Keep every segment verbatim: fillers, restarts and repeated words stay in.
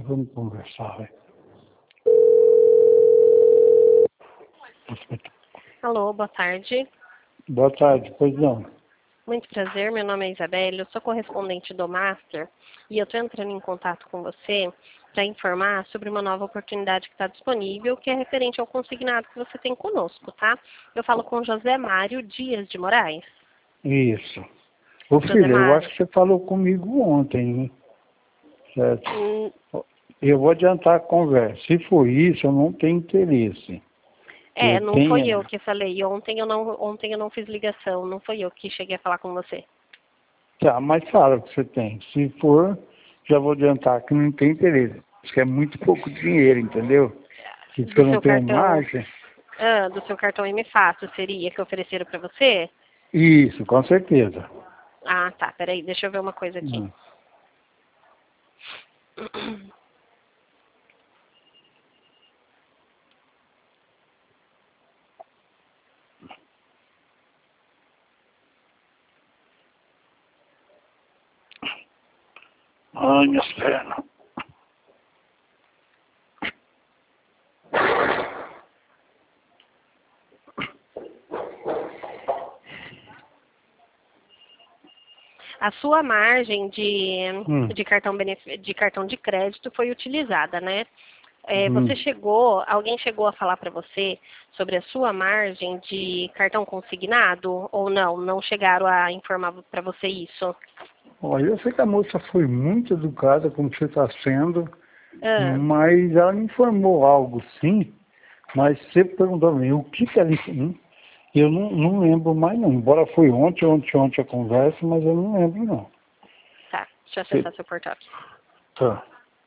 vamos conversar, vai. Alô, boa tarde. Boa tarde, pois não. Muito prazer, meu nome é Isabelle, eu sou correspondente do Master e eu estou entrando em contato com você para informar sobre uma nova oportunidade que está disponível, que é referente ao consignado que você tem conosco, tá? Eu falo com José Mário Dias de Moraes. Isso. Ô José filha, eu Mário. acho que você falou comigo ontem, hein? Certo? Hum, Eu vou adiantar a conversa. Se for isso, eu não tenho interesse. é, Eu não foi eu tenho... que falei. Ontem eu, não, ontem eu não fiz ligação, não foi eu que cheguei a falar com você. Tá, mas fala o que você tem. Se for, já vou adiantar que não tem interesse. Isso que é muito pouco dinheiro, entendeu? Se Do eu não seu tenho cartão, margem... ah, do seu cartão M Fácil seria que ofereceram para você? Isso, com certeza. Ah, tá, peraí, deixa eu ver uma coisa aqui. Hum. Ai, minhas pernas. A sua margem de, Hum. de, cartão, benef- de cartão de crédito foi utilizada, né? É, você Hum. chegou, alguém chegou a falar para você sobre a sua margem de cartão consignado ou não? Não chegaram a informar para você isso? Olha, eu sei que a moça foi muito educada, como você está sendo, Ah, mas ela me informou algo, sim, mas você perguntou a mim o que, que ela informou. Eu não, não lembro mais não, embora foi ontem, ontem, ontem a conversa, mas eu não lembro não. tá, deixa eu Você... acessar seu portal aqui. Tá.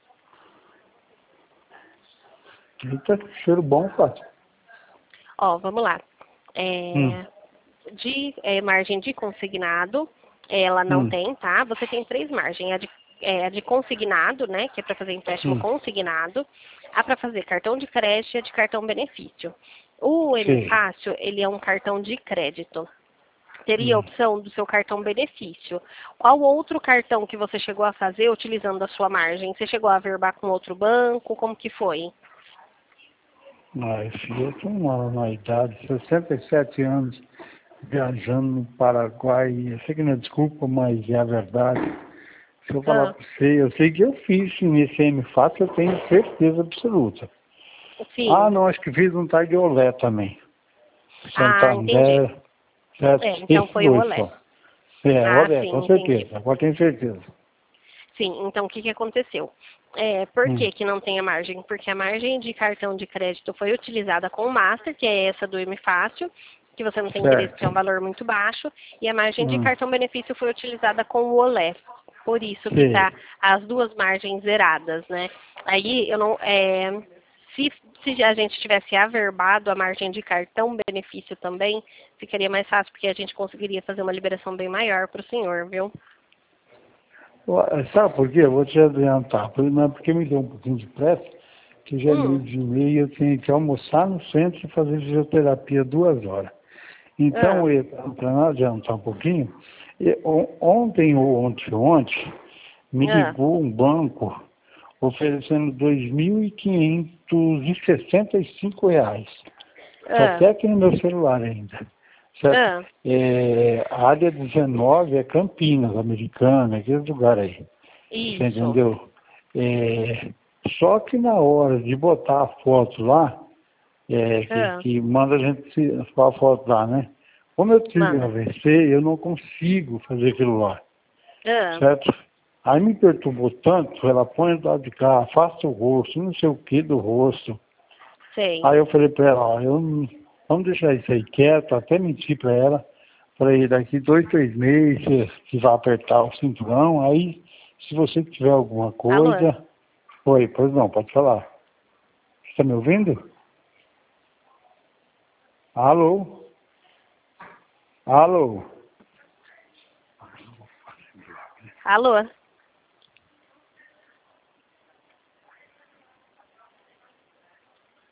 Eita, cheiro bom, cara. Ó, vamos lá. Hum, É, de é, margem de consignado, ela não hum, tem, tá? Você tem três margens. A de, é, a de consignado, né? Que é para fazer empréstimo hum, consignado. A para fazer cartão de crédito e a de cartão benefício. O M sei. Fácil, ele é um cartão de crédito. Teria a Hum. opção do seu cartão benefício. Qual outro cartão que você chegou a fazer utilizando a sua margem? Você chegou a averbar com outro banco? Como que foi? Ai, filho, eu tenho uma, uma idade, sessenta e sete anos, viajando no Paraguai. Eu sei que não é desculpa, mas é a verdade. Se eu falar Ah, para você, eu sei que eu fiz sim, nesse M fácil, eu tenho certeza absoluta. Ah, sim. não, acho que fiz um tal de Olé também. Ah, entendi. Santander, certo? É, então Esses foi o dois Olé. só. É, Ah, Olé, com sim, entendi. certeza, agora tenho certeza. Sim, então o que, que aconteceu? É, por Hum, que, que não tem a margem? Porque a margem de cartão de crédito foi utilizada com o Master, que é essa do M Fácil, que você não tem interesse, que é um certo. valor muito baixo, e a margem de Hum, cartão benefício foi utilizada com o Olé. Por isso que sei. está as duas margens zeradas, né? Aí eu não. É, se, se a gente tivesse averbado a margem de cartão benefício também, ficaria mais fácil, porque a gente conseguiria fazer uma liberação bem maior para o senhor, viu? Ó, sabe por quê? Eu vou te adiantar. Por- Não é porque me deu um pouquinho de pressa, que já é meio Hum. de meia, eu tenho que almoçar no centro e fazer fisioterapia duas horas. Então, Ah, para não adiantar um pouquinho, e- on- ontem ou ontem, ontem, me ah, ligou um banco oferecendo dois mil quinhentos e sessenta e cinco reais. Está ah. até aqui no meu celular ainda. Certo? Ah, É, a área dezenove é Campinas, Americana, aquele lugar aí. Você isso. entendeu? É, só que na hora de botar a foto lá, é, que, Ah, que manda a gente se- pôr a foto lá, né? Como eu tive um manda. A V C, eu não consigo fazer aquilo lá, Ah, certo? Aí me perturbou tanto, ela põe do lado de cá, afasta o rosto, não sei o que do rosto. sei. Aí eu falei para ela, ó, eu, não- vamos deixar isso aí quieto, até mentir para ela, falei, daqui dois, três meses, você você vai apertar o cinturão, aí se você tiver alguma Alô? coisa... Oi, pois não, pode falar. Você está me ouvindo? Alô? Alô? Alô?